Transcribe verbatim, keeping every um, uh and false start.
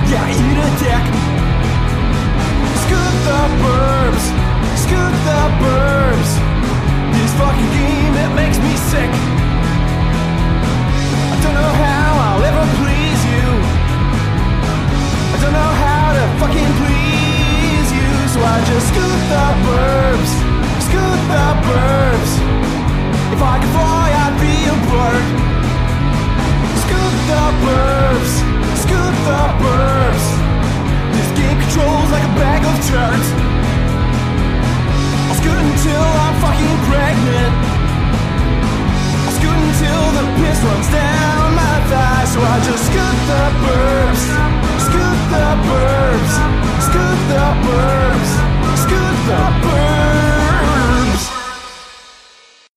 Yeah, eat a dick. Scoot the burbs, scoot the burbs. This fucking game, it makes me sick. I don't know how I'll ever please you. I don't know how to fucking please you. So I just scoot the burbs, scoot the burbs. If I could fly, I'd be a bird. Scoot the burbs, scoot the burbs. This game controls like a bag of turds. I'll scoot until I'm fucking pregnant.